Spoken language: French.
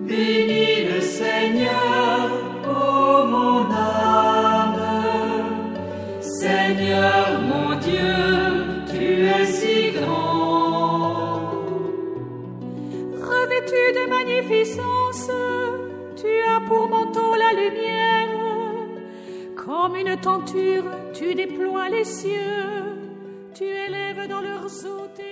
Bénis le Seigneur, ô mon âme. Seigneur mon Dieu, tu es si grand. Revêtu de magnificence, tu as pour manteau la lumière. Comme une tenture, tu déploies les cieux. Tu élèves dans leurs eaux tes